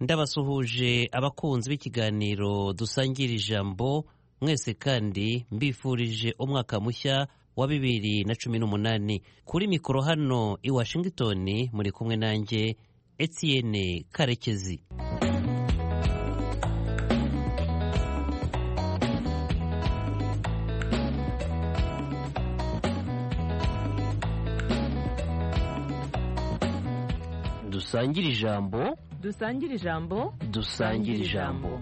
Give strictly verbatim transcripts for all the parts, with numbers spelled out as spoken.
ndabasuhuje abakunzi b'ikiganiro dusangira ijambo mwese kandi mbifurije umwaka mushya wa bibiri na cumi n'umunani. Kuri mikoro hano i Washington muri kumwe nanjye Etienne Karekezi. Dusangira ijambo dusangira ijambo dusangira ijambo.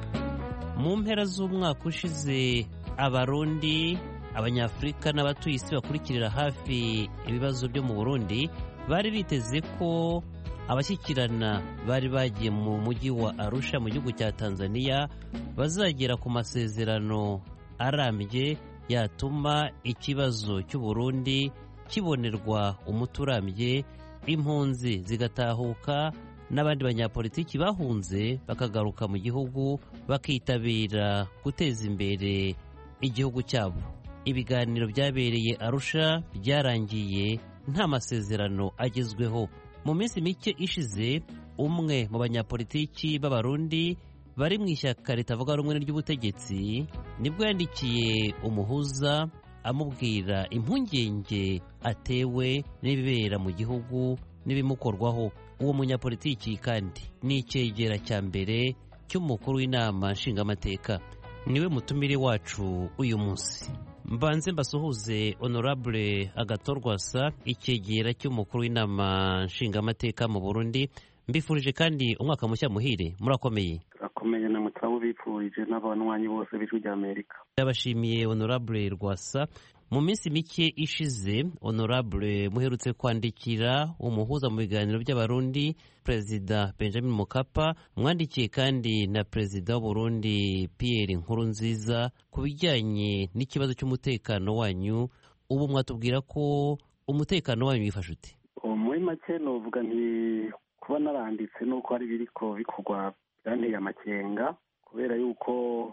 Mu mpera z'umwaka ushize abarundi abanyafurika n'abatuye isi bakurikirira hafi ibibazo byo mu Burundi bari biteze ko abashyikirana bari bagiye mu mujyi wa Arusha mu gihugu cya Tanzania bazagera ku masezerano arambye yatuma ikibazo cy'u Burundi kibonerwa umuti urambye, impunzi zigatahuka n'abandi banyapolitiki bahunze bakagaruka mu gihugu bakitabira guteza imbere igihugu cyabo. Ibiganiro byabereye Arusha byarangiye nta masezerano agezweho. Mu minsi mike ishize umwe mu banyapolitiki b'abarundi bari mu ishyaka ritavuga rumwe ry'ubutegetsi nibwo yandikiye umuhuza amubwira impungenge atewe n'ibibera mu gihugu n'ibimukorwaho. Uwo munyapolitiki kandi ni icyegera cya mbere cy'umukuru w'inama nshingamateka, niwe mutumire wacu uyu munsi. Mbanze mbasuhuze Honorable Agathon Rwasa, icyegera cy'umukuru w'inama nshingamateka mu Burundi. Mbifurije kandi umwaka mushya muhire. Murakomeye? Turakomeye na mutabu bifurije n'abanywanyi bose b'ijwi rya Amerika. Ndabashimiye Honorable Rwasa. Mu minsi mike ishize Honorable muherutse kwandikira umuhuza mu biganiro by'abarundi Perezida Benjamin Mkapa, mwandikiye kandi na Perezida w'Uburundi Pierre Nkurunziza ku bijyanye n'ikibazo cy'umutekano wanyu. Ubu mwatubwira ko umutekano wanyu wifashe ute? Muri make novuga nti kuba naranditse nuko ari biriko bikorwa byanteye amakenga, kubera yuko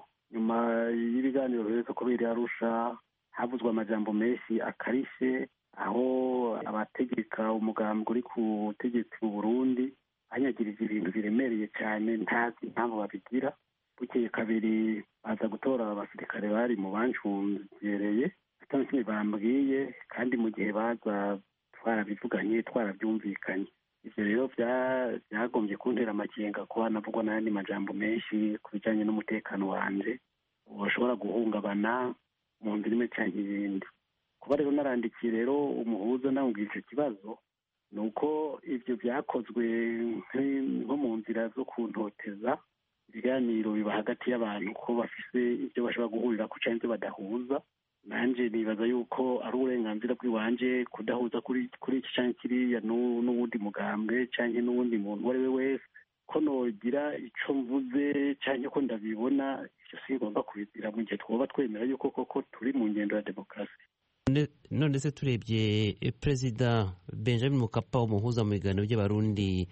nyuma y'ibiganiro biherutse kubera Arusha havuzwe amajambo menshi akarishe, aho abategeka umugambi uri ku butegetsi mu Burundi anyagirije ibintu biremereye cyane ntazi impamvu babigira. Bukeye kabiri baza gutora abasirikare bari mu bancungereye atari kimwe bambwiye, kandi mu gihe baza twarabivuganye twarabyumvikanye. Ivyo rero byagombye kuntera amakenga kuba navugwa n'ayandi majambo menshi ku bijyanye n'umutekano wanje ushobora guhungabana mu ndimi cyangwa ibindi. Kuba rero narandikiye rero umuhuza namubwira icyo kibazo, ni uko ibyo byakozwe nko mu nzira zo kuntoteza. Ibiganiro biba hagati y'abantu ko bafise ibyo bashobora guhurira ku cyangwa ibyo badahuza. Nanjye nibaza yuko ari uburenganzira bw'iwanje kudahuza kuri kuri iki cyangwa kiriya n'uwundi mugambwe cyangwa n'uwundi muntu uwo ari we wese. Ko nogira icyo mvuze cyangwa ko ndabibona, icyo sigomba kubizira mu gihe twaba twemera yuko koko turi mu ngendo ya demokarasi. None se turebye Perezida Benjamin Mkapa umuhuza mu biganiro by'abarundi,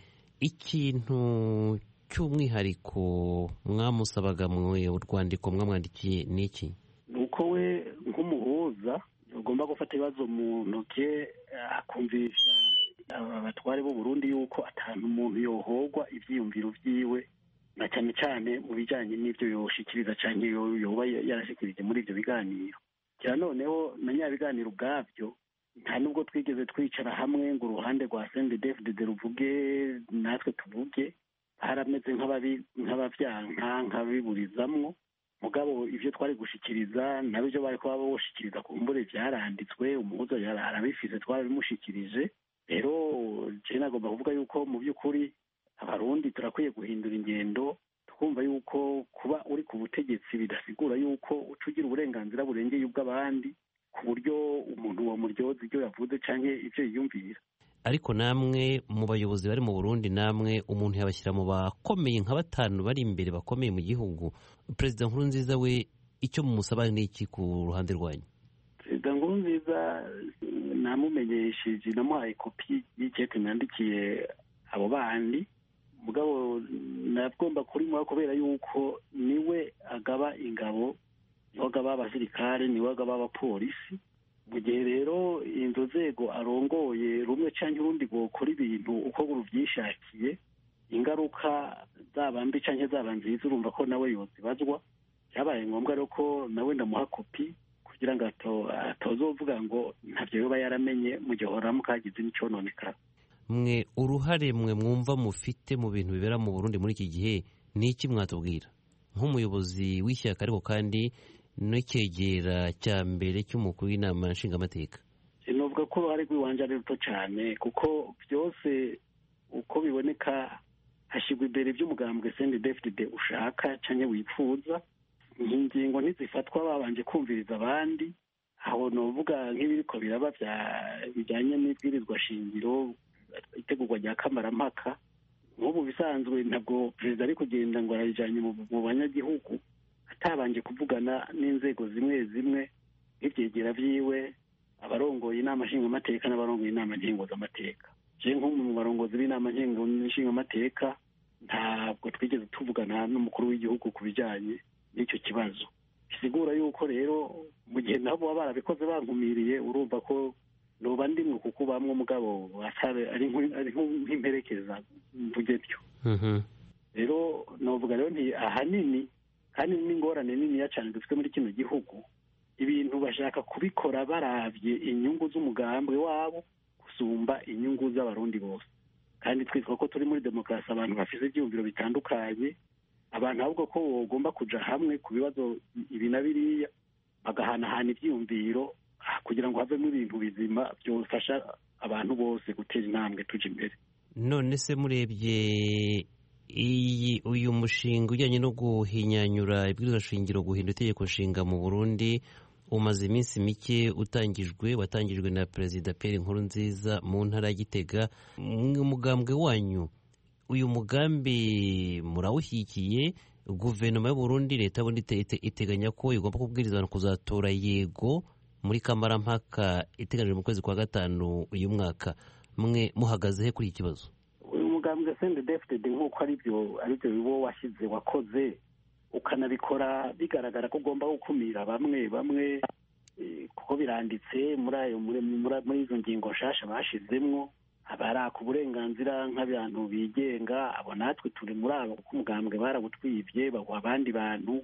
ikintu cy'umwihariko mwamusabaga mu rwandiko mwamwandikiye ni iki? Nuko we nk'umuhuza ugomba gufata ibibazo mu ntoke akumvisha abatware b'u Burundi yuko atantu umuntu yohogwa ivyiyumviro vyiwe, na cyane cyane mu bijanye n'ivyo yoshikiriza canke yoba yarashikirije muri ivyo biganiro. Kira noneho na nya biganiro ubwavyo nta nubwo twigeze twicara hamwe ngo uruhande rwa C N D D F D D ruvuge natwe tuvuge, harameze nk'abavyanka nk'abiburizamwo. Mugabo ivyo twari gushikiriza nabyo bari kuba boshikiriza ku mbure vyaranditswe, umuhuza yarabifise twarabimushikirije. Rero je nagomba kuvuga yuko mu by'ukuri abarundi turakwiye guhindura ingendo, tukumva yuko kuba uri ku butegetsi bidasigura yuko ucugira uburenganzira burengeye ubw'abandi ku buryo umuntu wa muryozi ibyo yavuze canke ivyo yiyumvira. Ariko namwe mu bayobozi bari mu Burundi, namwe umuntu yabashyira mu bakomeye nka batanu bari imbere bakomeye mu gihugu. Perezida Nkurunziza we icyo mumusaba ni iki ku ruhande rwanyu? Perezida Nkurunziza namumenyesheje, namuhaye kopi y'icete nandikiye abo bandi. Mugabo nagomba kuri mwa kubera yuko niwe agaba ingabo, niwe agaba abasirikare, niwe agaba abapolisi. Mu gihe rero inzo nzego arongoye rumwe cyangwa urundi gukora ibintu uko ruvyishakiye, ingaruka zaba mbi canke zaba nziza urumva ko nawe yozibazwa. Byabaye ngombwa rero ko nawe ndamuha kopi kugira ngo atozovuga ngo ntavyo yoba yaramenye mu gihe horamuka hagize n'icononekara. Mwe uruhare mwe mwumva mufite mu bintu bibera mu Burundi muri iki gihe ni iki mwatubwira nk'umuyobozi w'ishyaka ariko kandi n'icyegera cya mbere cy'umukuru w'inama nshingamateka? Novuga ko uruhare rw'iwanje ari ruto cyane kuko byose uko biboneka hashyirwa imbere by'umugambwe C N D D F D D ushaka canke wipfuza. Ingingo ntizifatwa babanje kumviriza abandi, aho novuga nk'ibiriko biraba bijyanye n'ibwirizwa shingiro, itegurwa rya kamarampaka. Nk'ubu bisanzwe ntabwo perezida ari kugenda ngo arayijanye mu banyagihugu atabanje kuvugana n'inzego zimwe zimwe nk'ivyegera vyiwe, abarongoye inama nshingamateka n'abarongoye inama nkenguzamateka. Je nk'umwe mu barongozi b'inama nshingamateka ntabwo twigeze tuvugana n'umukuru w'igihugu ku bijyanye n'icyo kibazo. Bisigura yuko rero mu gihe nabo baba barabikoze bankumiriye, urumva ko noba ndimwe kuko bamwe mugabo ari nk'imperekeza mvuge byo. Rero novuga rero nti ahanini kandi n'ingorane niniya cyane dufite muri kino gihugu, ibintu bashaka kubikora baravye inyungu z'umugambwe wabo gusumba inyungu z'abarundi bose. Kandi twitwa ko turi muri demokarasi, abantu bafise ibyumviro bitandukanye, abantu ahubwo ko bagomba kuja hamwe ku bibazo ibi na biriya bagahanahana ibyumviro kugira ngo havemo ibintu bizima byofasha abantu bose gutera intambwe tuja imbere. None se murebye iyi uyu mushinga ujyanye no guhinyanyura ibwirizwa shingiro, guhindura itegeko nshinga mu Burundi umaze iminsi mike utangijwe, watangijwe na Perezida Pierre Nkurunziza mu ntara ya Gitega. Umugambwe wanyu uyu mugambi murawushyigikiye? Guverinoma y'u Burundi, leta y'Uburundi iteganya ko igomba kubwirizwa kuzatora yego muri kamarampaka iteganyijwe mu kwezi kwa gatanu uyu mwaka. Mwe muhagaze he kuri iki kibazo? Uyu mugambwe C N D D F D D nk'uko aribyo aribyo bibo washyize wakoze, ukanabikora bigaragara ko ugomba gukumira bamwe bamwe kuko biranditse muri ayo muri izo ngingo nshasha bashizemwo abaraka uburenganzira nk'abantu bigenga. Abo natwe turi muri abo kuko umugambwe barabutwivye bagwa abandi bantu,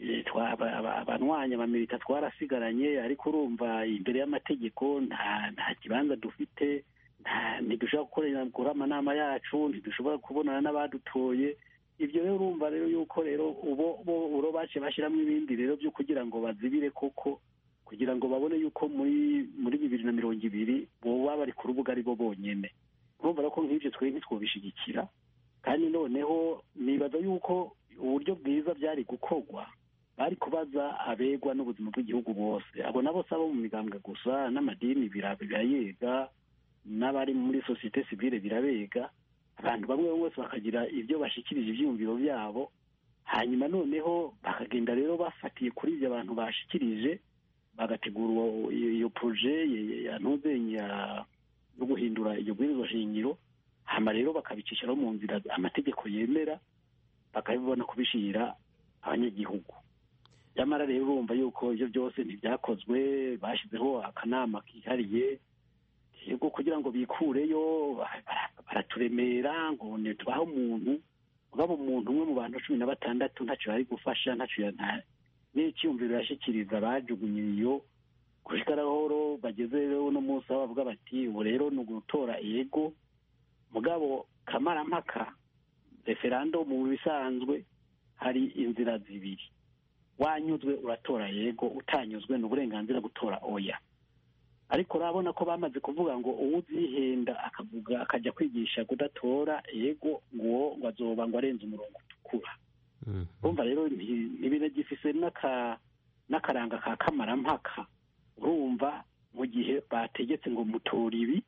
abanwanya bamilita twarasigaranye, ariko urumva imbere y'amategeko nta nta kibanza dufite, ntidushobora gukorera gukora amanama yacu, ntidushobora kubonana n'abadutoye. Ibyo rero urumva rero yuko rero ubo bo bace bashyiramo ibindi rero byo kugira ngo bazibire koko, kugira ngo babone yuko muri muri bibiri na mirongo ibiri bo baba bari ku rubuga ari bo bonyene. Urumva rero ko nk'ibyo twe ntitwobishigikira, kandi noneho nibaza yuko uburyo bwiza byari gukorwa bari kubaza abegwa n'ubuzima bw'igihugu bose. Abo nabo saba mu migambwe gusa, n'amadini birayega, n'abari muri societe civile birabega. Abantu bamwe bose bakagira ibyo bashikirije ibyumviro byabo, hanyuma noneho bakagenda rero bafatiye kuri ibyo abantu bashikirije, bagategura iyo projet yanozenya no guhindura iyo bwirizwa shingiro, hama rero bakabicishiraho mu nzira amategeko yemera, bakabibona kubishira abanyagihugu. Yamara rero urumva yuko ibyo byose ntibyakozwe, bashizeho akanama kihariye yego kugira ngo bikureyo, baraturemera ngo tubaho umuntu ugabo umuntu umwe mu bantu cumi na batandatu ntacyo ari gufasha, ntacyo n'icyumviro yashikiriza bajugunye iyo gushikaraho bageze rero no munsi aho bavuga bati ubu rero ni ugutora yego. Mugabo kamarampaka referendum mu bisanzwe hari inzira zibiri, wanyuzwe uratora yego, utanyuzwe n'uburenganzira gutora oya. Ariko urabona ko bamaze kuvuga ngo uwuzihenda akavuga akajya kwigisha kudatora yego ngo ngo azoba ngo arenze umurongo utukura. Urumva rero ibintu gifise n'aka n'akaranga ka kamarampaka. Urumva mu gihe bategetse ngo mutora ibi,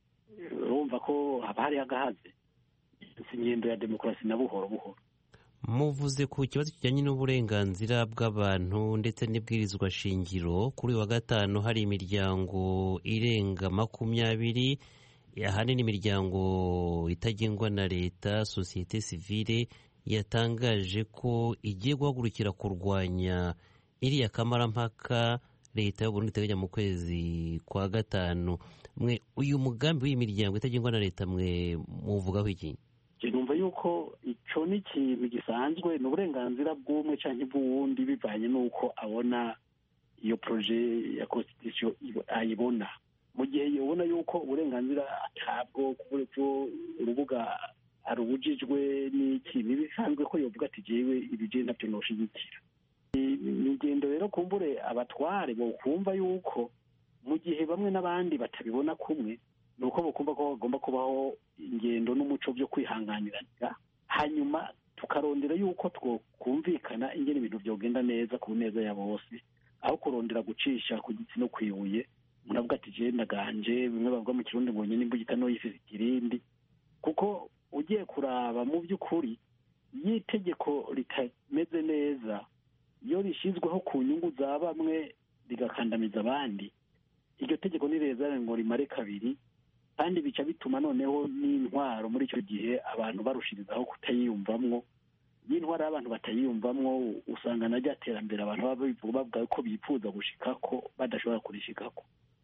urumva ko haba hari agahaze. Ingendo ya demokarasi na buhoro buhoro. Muvuze ku kibazo kijyanye n'uburenganzira bw'abantu ndetse n'ibwirizwa shingiro. Kuri wa gatanu hari imiryango irenga makumyabiri, ahanini imiryango itagengwa na leta, societe civile, yatangaje ko igiye guhagurukira kurwanya iriya kamarampaka leta y'u Burundi iteganya mu kwezi kwa gatanu. Mwe uyu mugambi w'iyi miryango itagengwa na leta mwe muvugaho iki? je numva yuko ico ni ikintu gisanzwe, ni uburenganzira bw'umwe canke bw'uwundi bivanye n'uko abona iyo proje ya constitution ayibona. Mu gihe yobona yuko uburenganzira atabwo kuburyo urubuga arubujijwe n'iki bisanzwe ko yovuga ati jewe ibije ntavyo noshigikira. Ni ingendo rero kumbure abatware bo kumva yuko mu gihe bamwe n'abandi batabibona kumwe, nuko bokumva ko bagomba kubaho ingendo n'umuco byo kwihanganirana, hanyuma tukarondera yuko twokumvikana ingene ibintu byogenda neza ku neza ya bose, aho kurondera gucisha ku gitsi no kwibuye. Umuntu avuga ati je ndaganje, bimwe bavuga mu Kirundi ngo nyine imbugita no yifise ikirindi, kuko ugiye kuraba mu by'ukuri y'itegeko ritameze neza iyo rishyizweho ku nyungu za bamwe rigakandamiza abandi, iryo tegeko ni reza ngo rimare kabiri, kandi bica bituma noneho n'intwaro muri icyo gihe abantu barushirizaho kutayiyumvamwo. Y'intwaro y'abantu batayiyumvamwo usanga na rya terambere abantu bavuga ko bifuza gushikako badashobora kurishikako.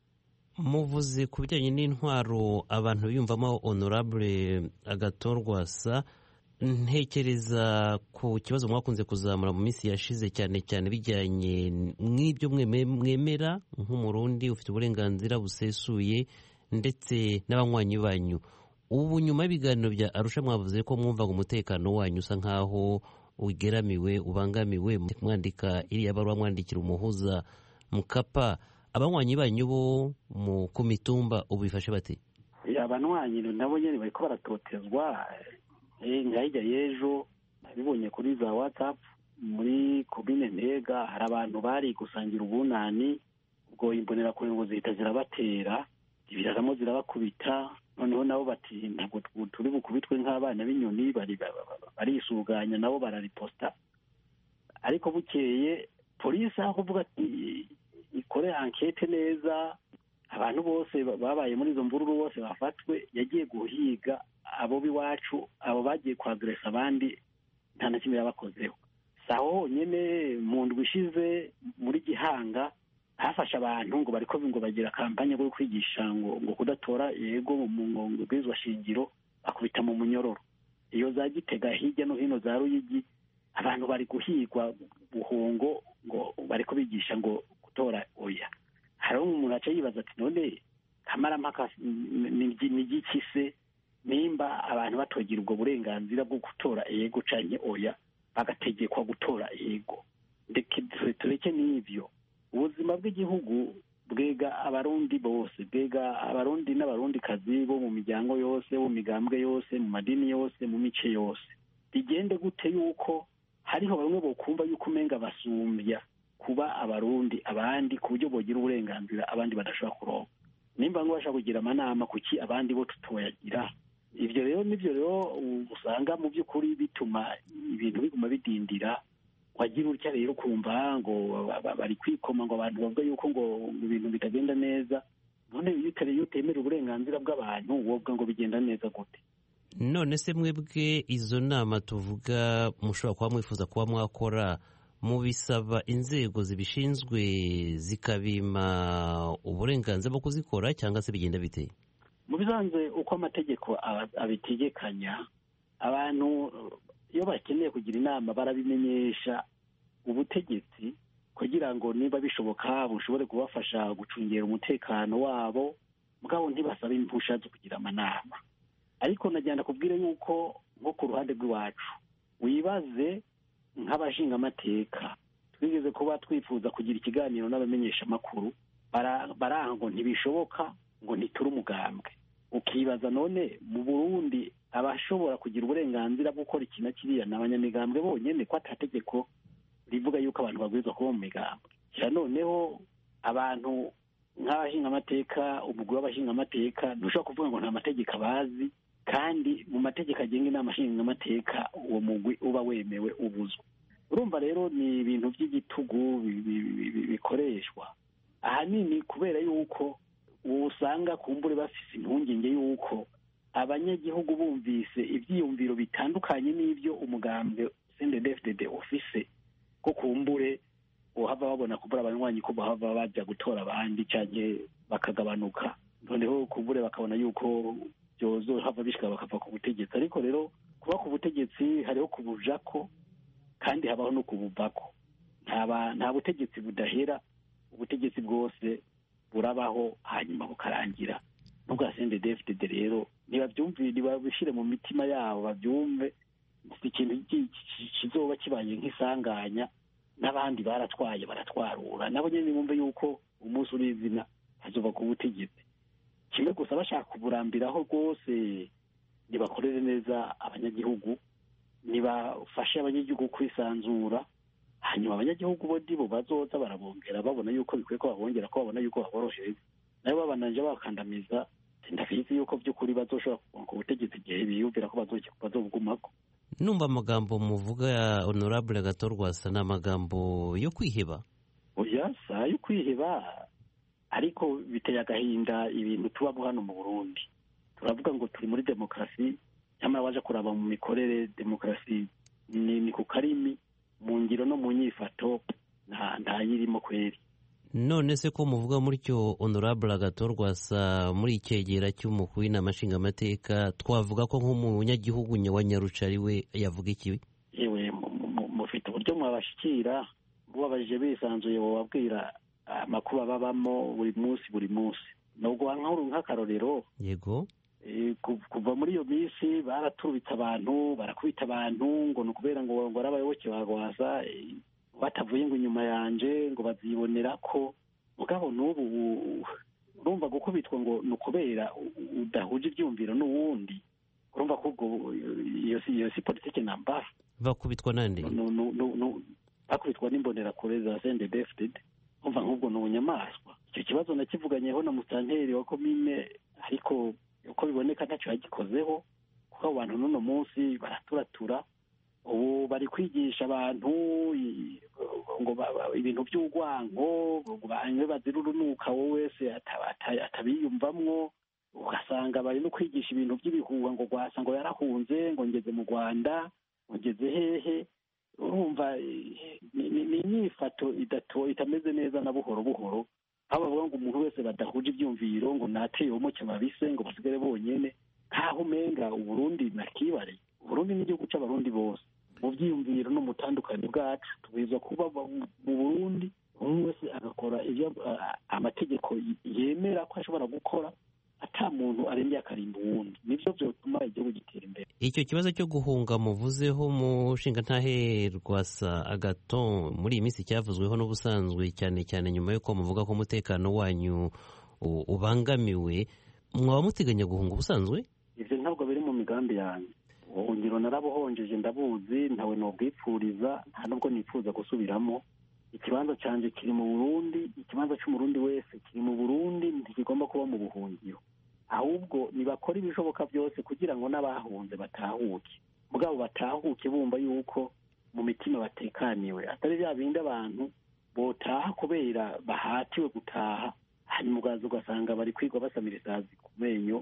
Muvuze ku bijyanye n'intwaro abantu biyumvamo, Honorable Agathon Rwasa, ntekereza ku kibazo mwakunze kuzamura mu minsi yashize cyane cyane bijyanye n'ibyo mwemera nk'umurundi ufite uburenganzira busesuye ndetse n'abanywanyi banyu. Ubu nyuma y'ibiganiro bya Arusha mwavuze ko mwumvaga umutekano wanyu usa nk'aho ugeramiwe, ubangamiwe, mwandika iriya baruwa mwandikira umuhuza Mkapa. Abanywanyi banyu bo ku mitumba ubu bifashe bate? Abanywanyi nabo nyene bariko baratotezwa. Nka hirya y'ejo nabibonye kuri za WhatsApp muri komine Ntega, hari abantu bari gusangira ubunani, ubwo imbonera kure ngo zihita zirabatera, ibiraramo zirabakubita, noneho nabo bati ntabwo turi bukubitwe nk'abana b'inyoni, bari barisuganya nabo barariposta. Ariko bukeye polisi aho kuvuga ati ikore enquête neza, abantu bose babaye muri izo mvururu bose bafatwe, yagiye guhiga abo biwacu, abo bagiye kwagresa abandi nta na kimwe yabakozeho. Saho nyene mu ndwi ishize muri Gihanga hafasha abantu ngo bariko ngo bagira kampanye yo kwigisha ngo ngo kudatora yego mu ngobwizwa shingiro, akubita mu munyororo. Iyo za Gitega hirya no hino za Ruyigi abantu bari guhigwa buhungo ngo bariko bigisha ngo gutora oya. Hari umuntu aca yibaza ati none kamara mpaka ni gikise nimba abantu batogira ubwo burenganzira bwo gutora yego canke oya, bagategekwa gutora yego. Ndeke tureke n'ivyo, ubuzima bw'igihugu bwega abarundi bose, bwega abarundi n'abarundi kazi bo mu miryango yose, mu migambwe yose, mu madini yose, mu mice yose. Bigende gute yuko hariho bamwe bokumva yuko umenga basumbya kuba abarundi abandi ku buryo bogira uburenganzira abandi badashobora kuronka. Nimba ngo bashaka kugira amanama kuki abandi bo tutoyagira. Ivyo rero nivyo rero usanga mu by'ukuri bituma ibintu biguma bidindira. Wagira utya rero kumva ngo bari kwikoma ngo abantu bavuga yuko ngo ibintu bitagenda neza. None iyo utari utemera uburenganzira bw'abantu wovuga ngo bigenda neza gute? None se mwebwe izo nama tuvuga mushobora kuba mwifuza kuba mwakora, mubisaba inzego zibishinzwe zikabima uburenganzira bwo kuzikora cyangwa se bigenda bite? Mu bisanzwe uko amategeko abitegekanya, abantu iyo bakeneye kugira inama barabimenyesha ubutegetsi kugira ngo niba bishoboka bushobore kubafasha gucungera umutekano wabo, mugabo ntibasaba impusha zo kugira amanama. Ariko najyana kubwire yuko nko ku ruhande rw'iwacu wibaze nk'abashinga amateka twigeze kuba twifuza kugira ikiganiro n'abamenyesha makuru, baranga ngo ntibishoboka ngo ntituri umugambwe. Ukibaza none mu Burundi abashobora kugira uburenganzira bwo gukora ikintu kiriya n'abanyamigambwe bonyene, ko atategeko rivuga yuko abantu bagwirizwa kuba mu migambwe. Kira noneho abantu nk'abashinga amateka, umugwi w'abashinga amateka ntushobora kuvuga ngo nta mategeko abazi, kandi mu mategeko agenga inama nshinga amateka uwo mugwi uba wemewe ubuzwa. Urumva rero ni ibintu by'igitugu bikoreshwa ahanini kubera yuko usanga kumbure bafise impungenge yuko abanyagihugu bumvise ivyiyumviro bitandukanye n'ivyo umugambwe C N D D F D D ofise, ko kumbure uhava babona kumbura abanywanyi ko bahava baja gutora abandi canke bakagabanuka, noneho kumbure bakabona yuko byozo hava bishika bakava ku butegetsi. Ariko rero kuba ku butegetsi hariho kubujako kandi habaho no kubuvako. Nta butegetsi budahera, ubutegetsi bwose burabaho hanyuma bukarangira. N'ubwa C N D D F D D rero ntibabyumvire, ntibabishyire mu mitima yabo, babyumve ikintu kizoba kibaye nk'isanganya, n'abandi baratwaye baratwarura, nabo nyine bumve yuko umunsi uri izina hazova ku butegetsi. Kimwe gusa bashaka kuburambiraho rwose, nibakorere neza abanyagihugu, nibafashe abanyagihugu kwisanzura, hanyuma abanyagihugu bo ndibo bazoza barabongera babona yuko bikwiye ko babongera, ko babona yuko baborohereza. Nabo babananje bakandamiza, ndabizi yuko by'ukuri bazoshobora kugonga ubutegetsi igihe biyumvira ko bazobugumako. Numva amagambo muvuga ya Honorable Gatorwasa ni amagambo yo kwiheba. Oya, sa yo kwiheba, ariko biteye agahinda ibintu tubamo hano mu Burundi. Turavuga ngo turi muri demokarasi, nyamara waje kuraba mu mikorere demokarasi ni, ni ku karimi, mu ngiro no mu nyifato nta nta yirimo kweri. None se ko muvuga muri cyo Honorable Gatorwasa muri icyegera cy'umukuru w'inama nshingamateka, twavuga ko nk'umunyagihugu wa Nyarucari we yavuga iki? Yewe mufite uburyo mwabashikira, bubabajije bisanzuye wababwira amakuru babamo buri munsi buri munsi. Nubwo nk'uru nk'akarorero, yego, kuva muri iyo minsi baraturubitse abantu, barakubita abantu ngo nukubera ngo ngo arabayoboke bagwaza, batavuye ngo inyuma yanje ngo bazibonera ko. Mugabo n'ubu urumva gukubitwa ngo nukubera udahuje ibyumviro n'uwundi, urumva ko ubwo iyo si iyo si politike namba. Bakubitwa nande? No no no bakubitwa n'imbonera kure za C N D D F D D. Umva nk'ubwo n'ubunyamaswa. Icyo kibazo nakivuganyeho na musanteri wa komine, ariko uko biboneka ntacyo yagikozeho, kuko abantu n'uno munsi baraturatura. Ubu bari kwigisha abantu ngo ibintu by'urwango, banywe bazira urunuka wowe wese atabiyumvamwo, ugasanga bari no kwigisha ibintu by'ibihuha ngo Rwasa ngo yarahunze, ngo ngeze mu Rwanda, ngeze hehe. Urumva ni inyifato idato itameze neza na buhoro buhoro, aho bavuga ngo umuntu wese badahuje ibyumviro ngo nateye umucyo babise ngo basigare bonyene, nkaho umenga Uburundi nakibare. Uburundi n'igihugu cy'abarundi bose, mu byiyumviro no mutandukanye bwacu tubizwa kuba mu Burundi, umwe wese agakora ibyo amategeko yemera ko ashobora gukora, ata muntu arengeye akarimba uwundi. Nivyo byotuma igihugu gitera imbere. Icyo kibazo cyo guhunga muvuzeho mushingantahe Rwasa Agathon muri iyi minsi cyavuzweho n'ubusanzwe, cyane cyane nyuma yuko muvuga ko umutekano wanyu ubangamiwe, mwaba muteganya guhunga ubusanzwe? Ivyo ntabwo biri mu migambi yanjye. Ubuhungiro narabuhonjeje ndabuzi, ntawe nobwipfuriza, nta nubwo nipfuza gusubiramo. Ikibanza canje kiri mu Burundi, ikibanza cy'umurundi wese kiri mu Burundi, ntikigomba kuba mu buhungiro. Ahubwo nibakora ibishoboka byose kugira ngo n'abahunze batahuke, mugabo batahuke bumva yuko mu mitima batekaniwe, atari bya bindi abantu botaha kubera bahatiwe gutaha, hanyuma ugaza ugasanga bari kwigwa basamira isazi ku menyo,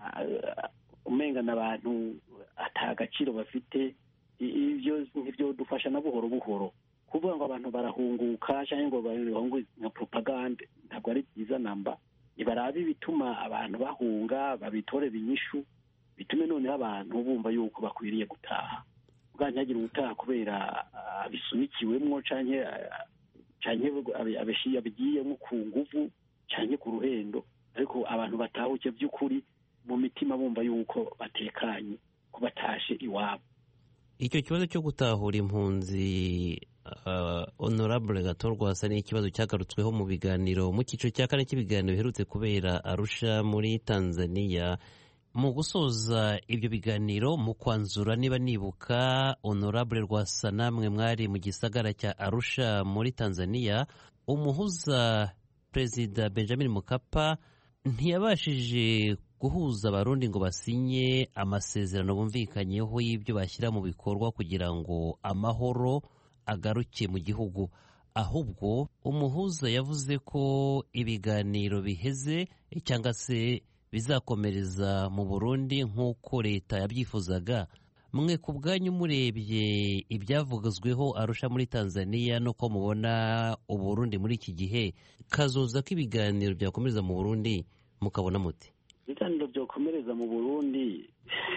umenga n'abantu atagaciro bafite. Ibyo nk'ibyo dufasha na buhoro buhoro. Kuvuga ngo abantu barahunguka cyangwa ngo bahunguke nka propaganda ntabwo ari byiza namba. Ibarabi bituma abantu bahunga, babitorera inyishu, bitume noneho abantu bumva yuko bakwiriye gutaha. Ubwanyagira ubutaha kubera abisunikiwemwo canke canke abeshiya bigiyemo ku nguvu canke ku ruhendo, ariko abantu batahuke by'ukuri mu mitima bumva yuko batekanye, ko batashe iwabo. Icyo kibazo cyo gutahura impunzi, uh, Honorable Gatorwasa, ni ikibazo cyagarutsweho mu biganiro mu cyiciro cya kane cy'ibiganiro biherutse kubera Arusha muri Tanzania. Mu gusoza ibyo biganiro, mu kwanzura niba nibuka, Honorable Rwasa, namwe mwari mu gisagara cya Arusha muri Tanzania, umuhuza Perezida Benjamin Mkapa ntiyabashije guhuza abarundi ngo basinye amasezerano bumvikanyeho y'ibyo bashyira mu bikorwa kugira ngo amahoro agaruke mu gihugu. Ahubwo umuhuza yavuze ko ibiganiro biheze cyangwa se bizakomereza mu Burundi nk'uko leta yabyifuzaga. Mwe ku bwanyu murebye ibyavugazweho Arusha muri Tanzania nuko mubona Uburundi muri iki gihe, kazoza k'ibiganiro byakomereza mu Burundi mukabona muti? ibiganiro byokomereza mu Burundi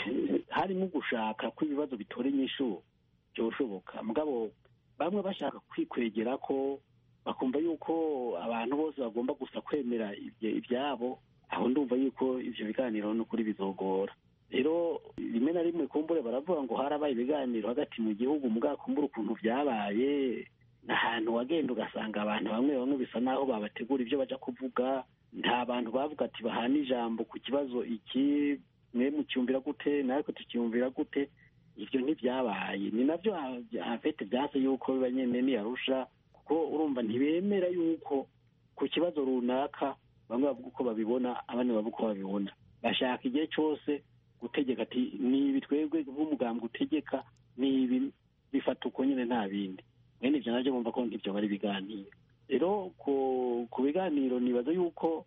harimo gushaka ko ibibazo bitora inyishu byoshoboka, mugabo bamwe bashaka kwikwegera ko bakumva yuko abantu bose bagomba gusa kwemera ibyabo, aho ndumva yuko ivyo biganiro n'ukuri bizogora. Rero rimwe na rimwe kumbure baravuga ngo harabaye ibiganiro hagati mu gihugu, mugabo kumbura ukuntu vyabaye n'ahantu wagenda ugasanga abantu bamwe bamwe bisa naho babategura ivyo baja kuvuga, nta bantu bavuga ati bahana ijambo ku kibazo iki, mwe mucyumvira gute natwe tukiyumvira gute. Ivyo ntivyabaye, ni navyo afete vyase yuko biba nyene ni Arusha, kuko urumva ntibemera yuko ku kibazo runaka bamwe bavuga uko babibona abandi bavuga uko babibona. Bashaka igihe cyose gutegeka ati nibi twebwe nk'umugambwe utegeka nibi bifata uko nyine nta bindi. Mwene ivyo navyo bumva ko nk'ivyo bari biganiro. Rero ku ku biganiro nibaza yuko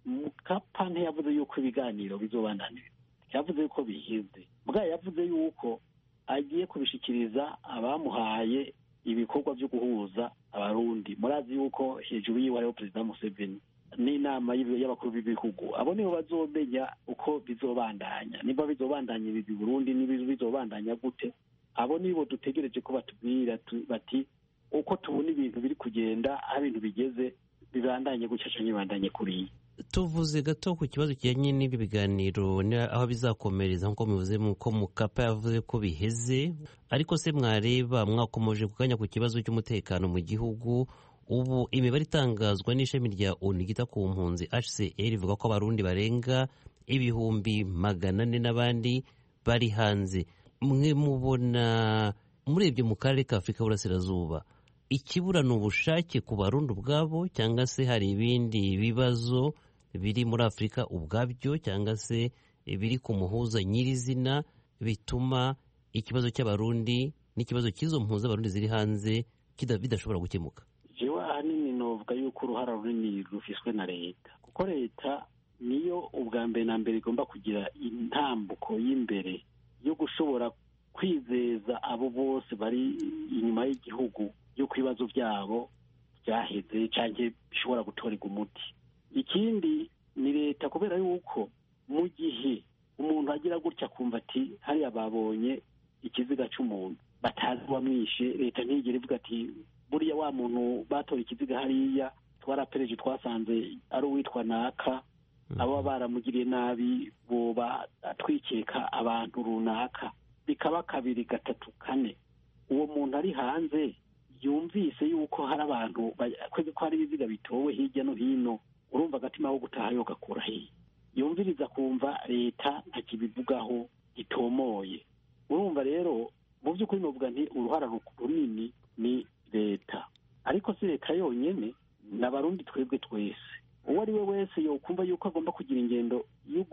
Mukapa ntiyavuze yuko ibiganiro bizobandanira, yavuze yuko bihize, mugabo yavuze yuko agiye kubishikiriza abamuhaye ibikorwa byo guhuza abarundi. Murazi yuko hejuru yiwe hariho Perezida Museveni n'inama y'abakuru b'ibihugu, abo nibo bazomenya uko bizobandanya, niba bizobandanya ibi Burundi niba bizobandanya gute. Abo nibo dutegereje ko batubwira bati uko tubona ibintu biri kugenda, aho ibintu bigeze bibandanye gutya canke bibandanye kuriya. Tuvuze gato ku kibazo kijyanye n'ibyo biganiro aho bizakomereza, nk'uko muvuze ko Mukapa yavuze ko biheze, ariko se mwareba mwakomeje kuganya ku kibazo cy'umutekano mu gihugu. Ubu imibare itangazwa n'ishami rya O N U ryita ku mpunzi H C R ivuga ko abarundi barenga ibihumbi magana ane n'abandi bari hanze. Mwe mubona murebye mu karere ka Afurika y'Uburasirazuba ikibura ni ubushake ku barundi ubwabo, cyangwa se hari ibindi bibazo biri muri Afurika ubwabyo, cyangwa se biri ku muhuza nyirizina bituma ikibazo cy'abarundi n'ikibazo cy'izo mpuza abarundi ziri hanze bidashobora gukemuka? Jewe ahanini novuga yuko uruhara runini rufiswe na leta, kuko leta niyo ubwa mbere na mbere igomba kugira intambuko y'imbere yo gushobora kwizeza abo bose bari inyuma y'igihugu yuko ibibazo byabo byaheze cyangwa bishobora gutorerwa umuti. Ikindi ni leta, kubera yuko mu gihe umuntu agira gutya akumva ati hariya babonye ikiziga cy'umuntu batazi uwamwishe, leta ntigera ivuga ati buriya wa muntu batora ikiziga hariya twarapereje twasanze ari uwitwa naka, abo baramugiriye nabi boba atwikeka abantu runaka, bikaba kabiri gatatu kane, uwo muntu ari hanze yumvise yuko hari abantu kwezi ko hari ibiziga bitowe hirya no hino, urumva agatima wo gutaha yo gakura hehe? Yumviriza kumva leta ntakibivugaho gitomoye. Urumva rero mu by'ukuri novuga nti uruhara runini ni leta, ariko si leta yonyene, n'abarundi twebwe twese. Uwo ari we wese yokumva yuko agomba kugira ingendo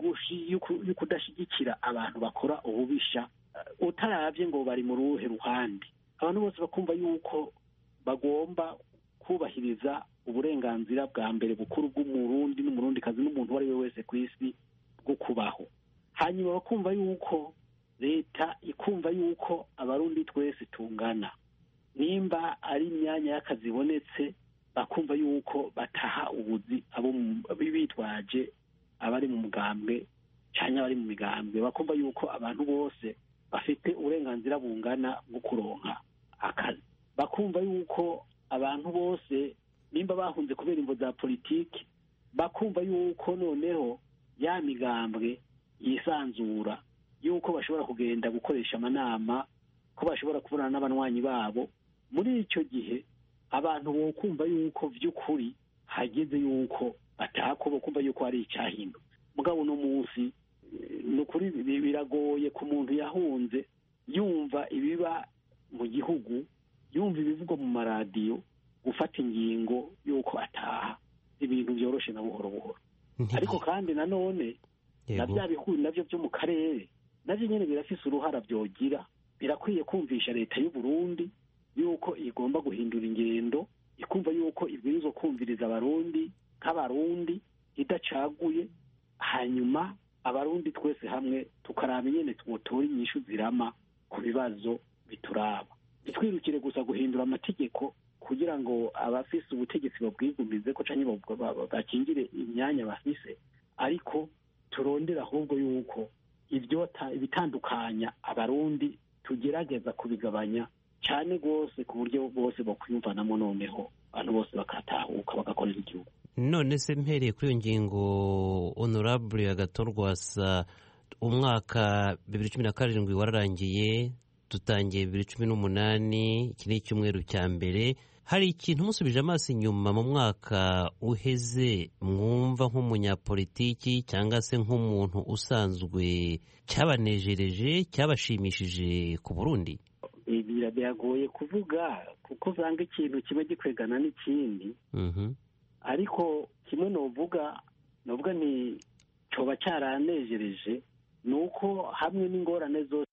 y'ukudashigikira abantu bakora ububisha, utaravye ngo bari mu ruhe ruhande, abantu bose bakumva yuko bagomba kubahiriza uburenganzira bwa mbere bukuru bw'umurundi n'umurundikazi n'umuntu uwo ari we wese ku isi bwo kubaho. Hanyuma bakumva yuko leta ikumva yuko abarundi twese tungana, nimba ari imyanya y'akazi ibonetse bakumva yuko bataha ubuzi abo bitwaje abari mu mugambwe cyangwa abari mu migambwe, bakumva yuko abantu bose bafite uburenganzira bungana bwo kuronka akazi, bakumva yuko abantu bose nimba bahunze kubera imvo za politiki bakumva yuko noneho ya migambwe yisanzura, yuko bashobora kugenda gukoresha amanama, ko bashobora kubonana n'abanywanyi babo. Muri icyo gihe abantu bo kumva yuko vy'ukuri hageze yuko batako bo kumva yuko ari icyahindutse. Mugabo no munsi nukuri biragoye ku muntu yahunze yumva ibiba mu gihugu, yumva ibivugwa mu maradiyo, gufata ingingo yuko ataha ibintu byoroshe na buhoro buhoro. Ariko kandi nanone na bya bihugu navyo byo mu karere navyo nyene birafise uruhara byogira, birakwiye kumvisha leta y'u Burundi yuko igomba guhindura ingendo, ikumva yuko ibwirizwa kumviriza abarundi nk'abarundi idacaguye, hanyuma abarundi twese hamwe tukaraba nyene twotora inyishu zirama ku bibazo bituraba. Bitwirukire gusa guhindura amategeko kugira ngo abafise ubutegetsi babwigumize ko canke bakingire imyanya bafise, ariko turondera ahubwo yuko ibyota ibitandukanya abarundi tugerageza kubigabanya cyane rwose ku buryo bose bakwiyumvanamo, noneho abantu bose bakatahuka bagakorera igihugu. None se mpereye kuri iyo ngingo honorable Agathon-Rwasa, umwaka bibiri cumi na karindwi wararangiye, dutangiye bibiri cumi n'umunani, iki ni icyumweru cya mbere. Hari ikintu musubije amaso inyuma mu mwaka uheze mwumva nk'umunyapolitiki cyangwa se nk'umuntu usanzwe cyabanejereje, cyabashimishije ku Burundi? Biragoye kuvuga kuko usanga ikintu kimwe gikwegana n'ikindi. Ariko kimwe novuga novuga ni coba cyaranejereje ni uko hamwe n'ingorane zose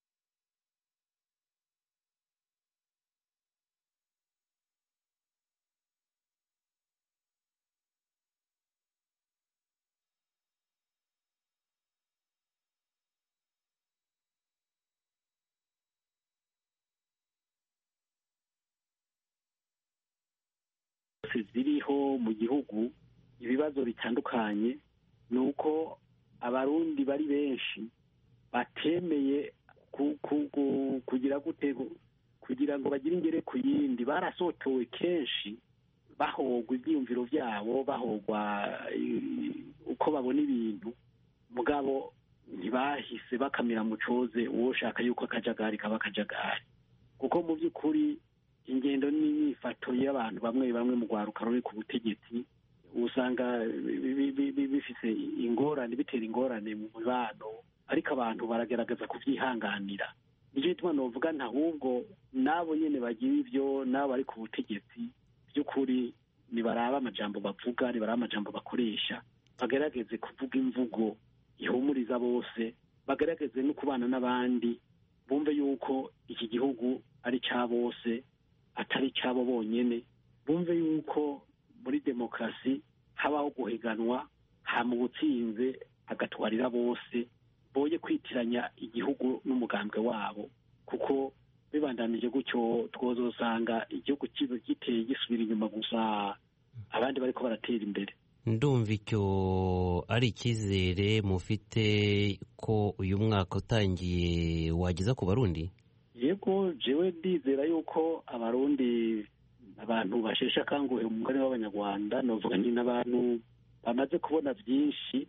ziriho mu gihugu, ibibazo bitandukanye, ni uko abarundi bari benshi batemeye kugira gute kugira ngo bagire ingere ku yindi. Barasotowe kenshi, bahogwa ibyiyumviro byabo, bahogwa uko babona ibintu, mugabo ntibahise bakamira mu coze uwo ushaka yuko akajagari kaba akajagari. Kuko mu by'ukuri ingendo n'imyifato y'abantu bamwe bamwe mu rwaruka ruri ku butegetsi usanga bifise ingorane, bitera ingorane mu mibano, ariko abantu baragerageza kubyihanganira. Nicyo gituma novuga nta ahubwo nabo nyene bagira ibyo, nabo bari ku butegetsi by'ukuri nibaraba amajambo bavuga, nibaraba amajambo bakoresha, bagerageze kuvuga imvugo ihumuriza bose, bagerageze no kubana n'abandi, bumve yuko iki gihugu ari cya bose atari cyabo bonyene, bumve yuko muri demokarasi habaho guhiganwa, hama ubutsinze agatwarira bose, boye kwitiranya igihugu n'umugambwe wabo, kuko bibandanije gutyo twozosanga igihugu giteye gisubira inyuma gusa, abandi bariko baratera imbere. Ndumva icyo ari icyizere mufite ko uyu mwaka utangiye wageza ku Barundi? Yego, jewe ndizera yuko abarundi abantu basheshe akanguhe umugani w'abanyarwanda, novuga nti n'abantu bamaze kubona byinshi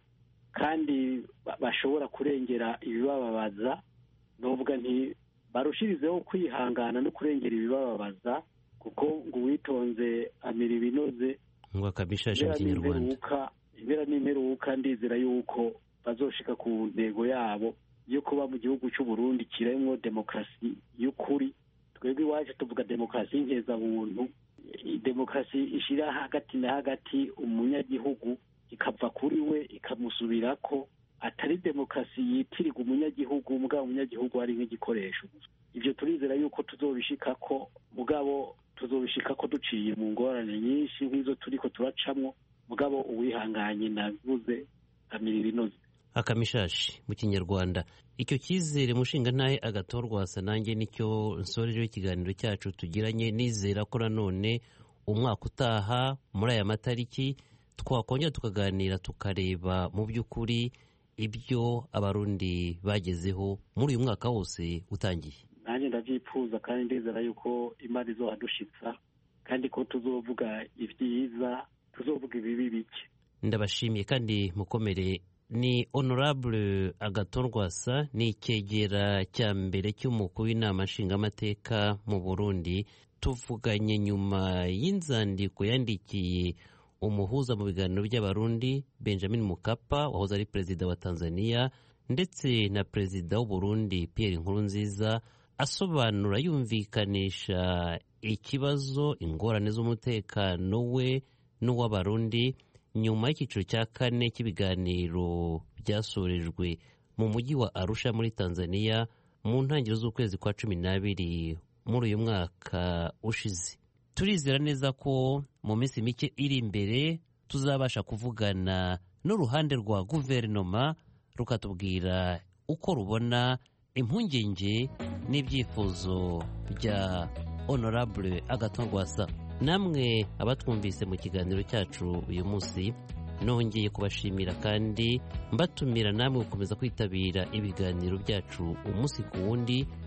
kandi bashobora kurengera ibibababaza, novuga nti barushirizeho kwihangana no kurengera ibibababaza, kuko ngo uwitonze amira ibinoze ngo akabishasha mu Kinyarwanda. Impera n'imperuka ndizera yuko bazoshika ku ntego yabo yo kuba mu gihugu cy'u Burundi kiremwo demokarasi y'ukuri. Twebwe iwacu tuvuga demokarasi y'inkezabuntu, demokarasi ishira hagati na hagati umunyagihugu, ikava kuri we ikamusubirako, atari demokarasi yitirirwa umunyagihugu, mugabo umunyagihugu ari nk'igikoresho. Ibyo turizera yuko tuzobishikako, mugabo tuzobishikako duciye mu ngorane nyinshi nk'izo turiko turacamwo, mugabo uwihanganye navuze amira ibinoze. Akamishashi mu Kinyarwanda. Icyo cyizere mushinga ntahe Agathon-Rwasa nanjye nicyo nsorejeho ikiganiro cyacu tugiranye, nizera ko nanone umwaka utaha muri aya matariki twakongera tukaganira tukareba mu by'ukuri ibyo abarundi bagezeho muri uyu mwaka wose utangiye. Nanjye ndavyifuza kandi ndizera yuko Imana izohadushitsa, kandi ko tuzovuga ibyiza, tuzovuga ibibi bike. Ndabashimiye kandi mukomere. Ni Honorable Agathon-Rwasa, ni icyegera cya mbere cy'umukuru w'inama nshingamateka mu Burundi. Tuvuganye nyuma y'inzandiko yandikiye umuhuza mu biganiro by'abarundi Benjamin Mkapa, wahoze ari perezida wa Tanzania, ndetse na perezida w'u Burundi Pierre Nkurunziza, asobanura yumvikanisha ikibazo, ingorane z'umutekano we n'uw'abarundi nyuma y'icyiciro cya kane cy'ibiganiro byasorejwe mu mujyi wa Arusha muri Tanzania mu ntangiriro z'ukwezi kwa cumi n'abiri muri uyu mwaka ushize. Turizera neza ko mu minsi mike iri imbere tuzabasha kuvugana n'uruhande rwa guverinoma rukatubwira uko rubona impungenge n'ibyifuzo bya Honorable Agathon-Rwasa. Namwe abatwumvise mu kiganiro cyacu uyu munsi, nongeye kubashimira kandi mbatumira namwe gukomeza kwitabira ibiganiro byacu umunsi ku wundi